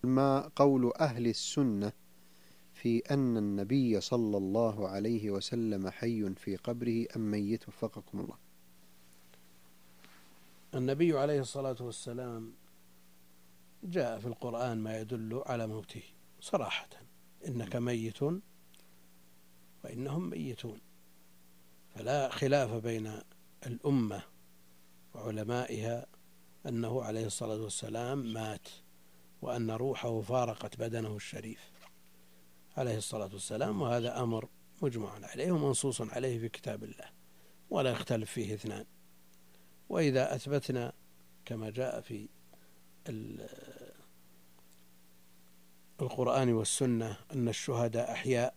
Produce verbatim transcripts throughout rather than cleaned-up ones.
ما قول أهل السنة في أن النبي صلى الله عليه وسلم حي في قبره أم ميت وفقكم الله؟ النبي عليه الصلاة والسلام جاء في القرآن ما يدل على موته صراحة: إنك ميت وإنهم ميتون. فلا خلاف بين الأمة وعلمائها أنه عليه الصلاة والسلام مات، وأن روحه فارقت بدنه الشريف عليه الصلاة والسلام، وهذا أمر مجمع عليه ومنصوص عليه في كتاب الله ولا يختلف فيه اثنان. وإذا أثبتنا كما جاء في القرآن والسنة أن الشهداء أحياء،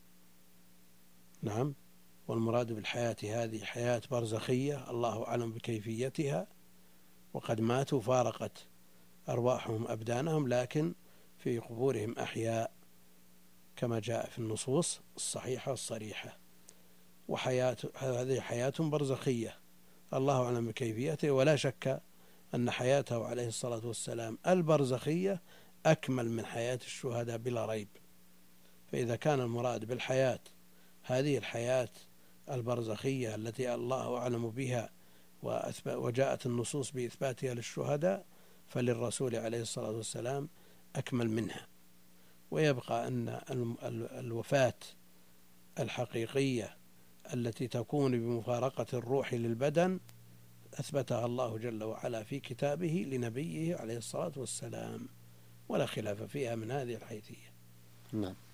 نعم، والمراد بالحياة هذه حياة برزخية الله أعلم بكيفيتها، وقد ماتوا فارقت أرواحهم أبدانهم، لكن في قبورهم أحياء كما جاء في النصوص الصحيحة الصريحة. وحياة هذه حياة برزخية الله أعلم بكيفيته، ولا شك أن حياته عليه الصلاة والسلام البرزخية أكمل من حياة الشهداء بلا ريب. فإذا كان المراد بالحياة هذه الحياة البرزخية التي الله أعلم بها وجاءت النصوص بإثباتها للشهداء، فللرسول عليه الصلاة والسلام أكمل منها. ويبقى أن الوفاة الحقيقية التي تكون بمفارقة الروح للبدن أثبتها الله جل وعلا في كتابه لنبيه عليه الصلاة والسلام، ولا خلاف فيها من هذه الحيثية. نعم.